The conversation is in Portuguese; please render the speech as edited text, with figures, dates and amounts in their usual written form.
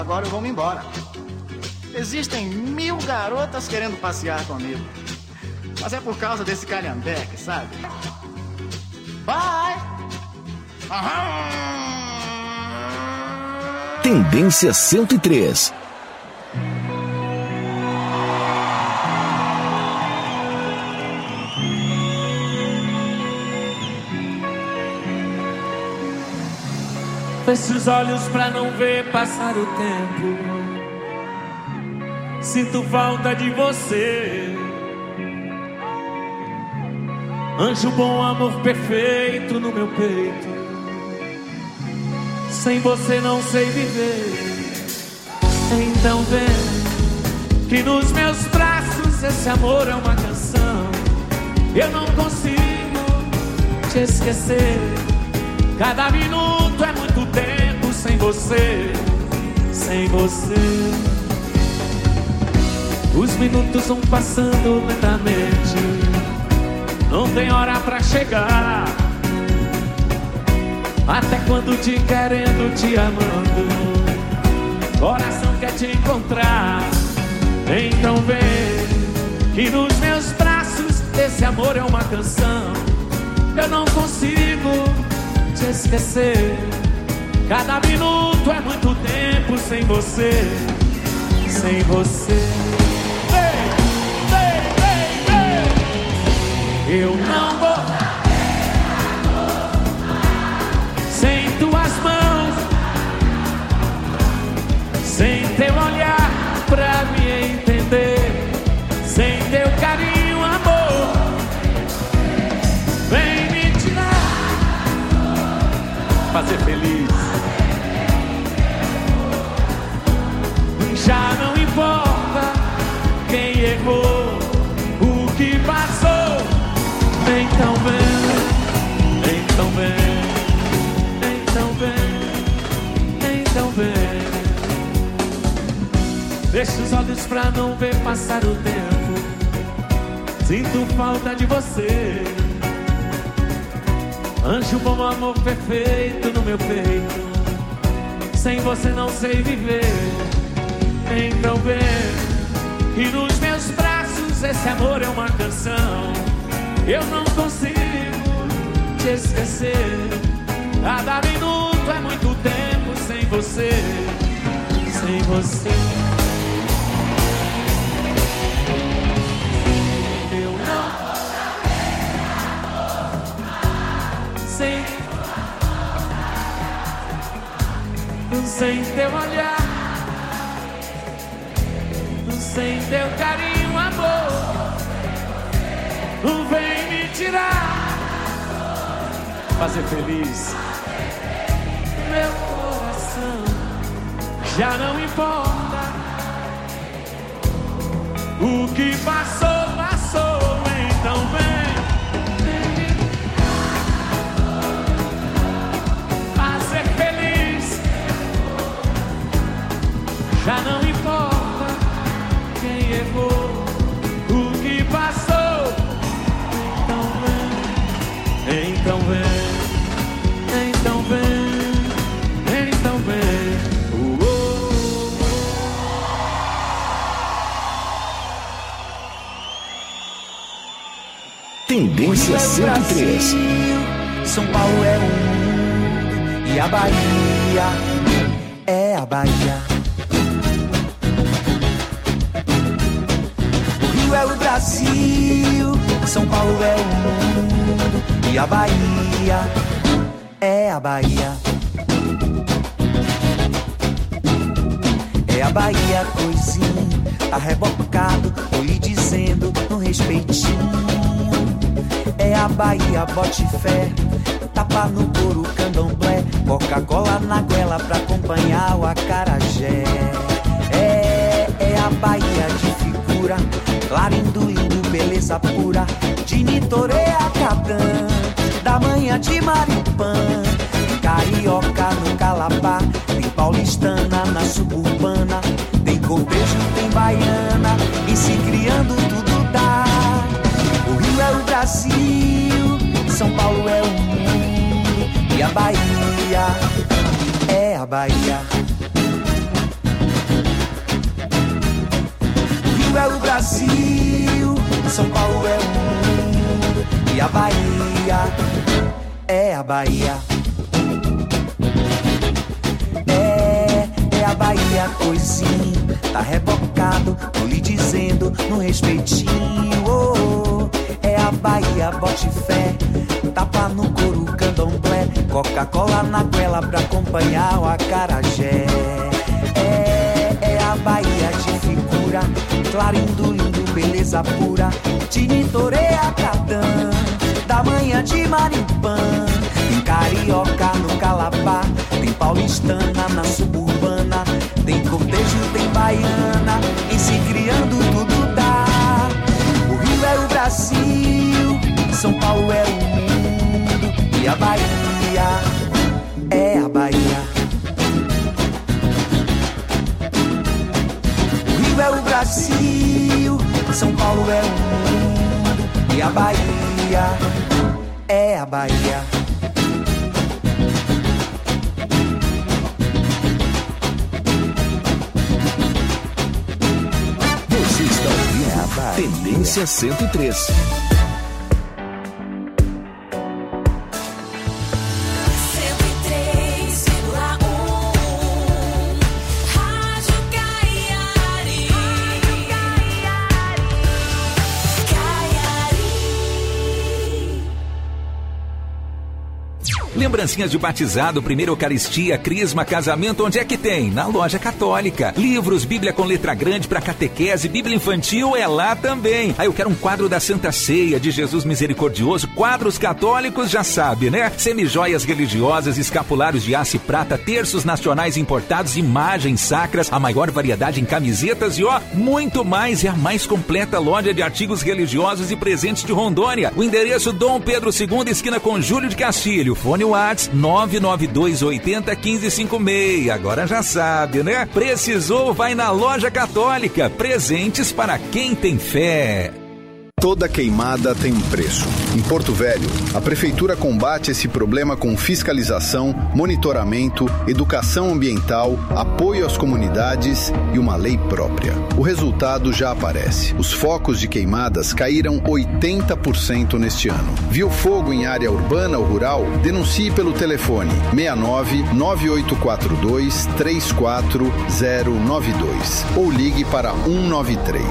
Agora eu vou me embora. Existem 1000 garotas querendo passear comigo. Mas é por causa desse calhambeque, sabe? Bye! Tendência 103. Feche os olhos pra não ver passar o tempo. Sinto falta de você. Anjo bom, amor perfeito no meu peito. Sem você não sei viver. Então vem que nos meus braços esse amor é uma canção. Eu não consigo te esquecer. Cada minuto é muito tempo sem você, sem você. Os minutos vão passando lentamente. Não tem hora pra chegar. Até quando te querendo, te amando, coração quer te encontrar. Então vem que nos meus braços esse amor é uma canção. Eu não consigo te esquecer. Cada minuto é muito tempo sem você, sem você. Eu não vou sem tuas mãos, sem teu olhar pra me entender, sem teu carinho, amor. Vem me tirar, fazer feliz. Já não importa quem errou, o que passou. Então vem, então vem, então vem, então vem. Deixa os olhos pra não ver passar o tempo. Sinto falta de você. Anjo bom, amor perfeito no meu peito. Sem você não sei viver. Então vem que nos meus braços esse amor é uma canção. Eu não consigo te esquecer. Cada minuto é muito tempo sem você, sem você. Eu não sem teu olhar, sem teu carinho, amor. Não vem me tirar, fazer feliz meu coração. Já não importa o que passou, passou. Então vem fazer feliz. Já não importa quem errou, o que passou. Então vem, então vem, então vem. Tendência 103. São Paulo é o mundo e a Bahia é a Bahia. O Rio é o Brasil, São Paulo é o mundo e a Bahia é a Bahia. É a Bahia, coisinha, tá rebocado, tô lhe dizendo no respeitinho. É a Bahia, bote fé, tapa no couro, candomblé, Coca-Cola na goela pra acompanhar o acarajé. É a Bahia de figura, clarindo, lindo, beleza pura, de Nitoré a Cadã, da manhã de Maripã, carioca no Calabá, tem paulistana na suburbana, tem cortejo, tem baiana, e se criando tudo dá. O Rio é o Brasil, São Paulo é o mundo, e a Bahia é a Bahia. o Brasil, São Paulo é o mundo e a Bahia é a Bahia. É a Bahia, coisinha, tá rebocado, tô lhe dizendo no respeitinho. Oh, é a Bahia, bote fé, tapa no couro, candomblé, Coca-Cola na goela pra acompanhar o acarajé. É a Bahia de figura, clarindo, lindo, beleza pura, Tinitoreia, Catã, da manhã de Marimpã. Tem carioca no Calabá, tem paulistana na suburbana, tem cortejo, tem baiana, em se criando tudo dá. O Rio é o Brasil, São Paulo é o mundo e a Bahia é a Bahia. O Rio é o Brasil, São Paulo é o mundo e a Bahia é a Bahia. Você está ouvindo Tendência 103. Lembrancinhas de batizado, primeira Eucaristia, crisma, casamento, onde é que tem? Na Loja Católica. Livros, Bíblia com letra grande para catequese, Bíblia infantil é lá também. Aí eu quero um quadro da Santa Ceia, de Jesus Misericordioso, quadros católicos, já sabe, né? Semijoias religiosas, escapulários de aço e prata, terços nacionais importados, imagens sacras, a maior variedade em camisetas e muito mais. É a mais completa loja de artigos religiosos e presentes de Rondônia. O endereço Dom Pedro II, esquina com Júlio de Castilho. Fone WhatsApp 992801556. Agora já sabe, né? Precisou, vai na Loja Católica. Presentes para quem tem fé. Toda queimada tem um preço. Em Porto Velho, a Prefeitura combate esse problema com fiscalização, monitoramento, educação ambiental, apoio às comunidades e uma lei própria. O resultado já aparece. Os focos de queimadas caíram 80% neste ano. Viu fogo em área urbana ou rural? Denuncie pelo telefone 69 9842 34092 ou ligue para 193.